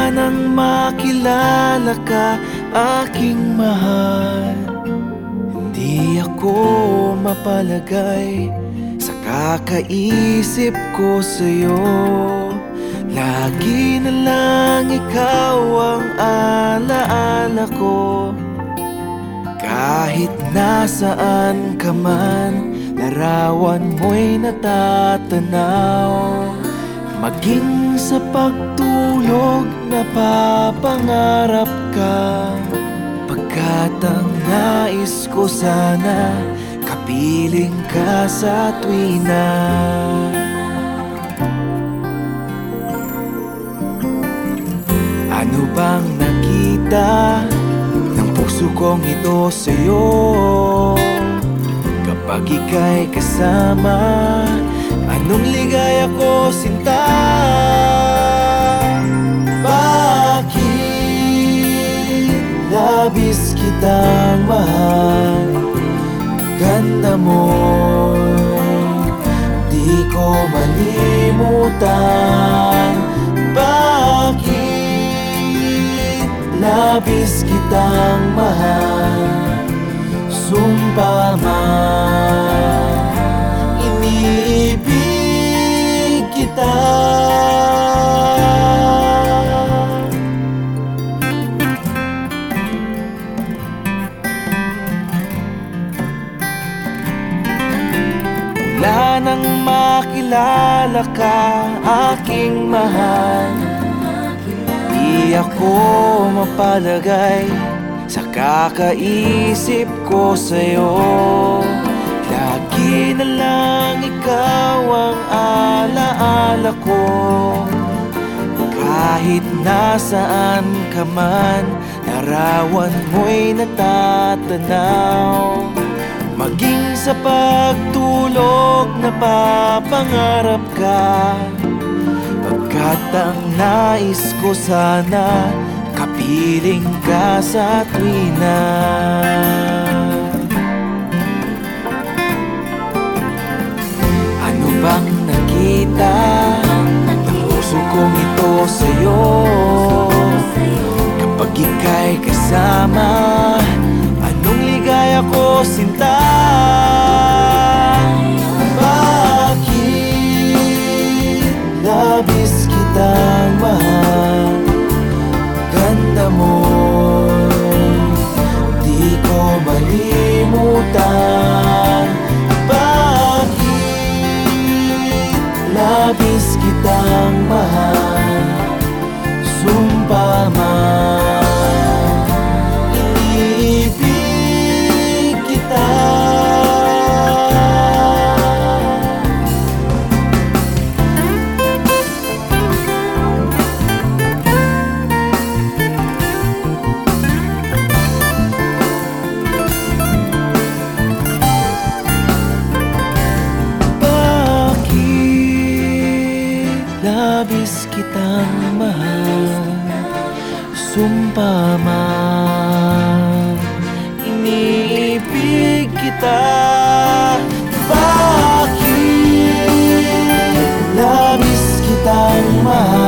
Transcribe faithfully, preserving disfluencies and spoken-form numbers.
nang makilala ka, aking mahal. Hindi ako mapalagay sa kakaisip ko sa'yo. Lagi na lang ikaw ang alaala ko. Kahit nasaan ka man, larawan mo'y natatanaw. Maging sa pagtulog, napapangarap ka. Pagkat ang nais ko sana, kapiling ka sa tuwina. Ano bang nakita ng puso kong ito sa'yo? Kapag ika'y kasama, anong ligaya ko, sinta? Bakit labis kitang mahal? Ganda mo, di ko malimutan. Bakit labis kitang mahal? Sumpa man, iniibig kita. Mula nang makilala ka, aking mahal, di ako mapalagay sa kakaisip ko sa'yo. Lagi na lang ikaw ang alaala ko. Kahit nasaan ka man, larawan mo'y natatanaw. Maging sa pagtulog, napapangarap ka. Pagkat ang nais ko sana, kapiling ka sa tuwina. Ano bang nakita ng puso kong ito sa'yo? Kapag ika'y kasama, anong ligaya ko, sinta? Bakit labis kitang mahal? Ganda mo, di ko malimutan. Bakit labis kitang mahal? Sumpa man, iniibig kita. Labis kitang mahal, sumpa man, iniibig kita. Bakit labis kitang mahal?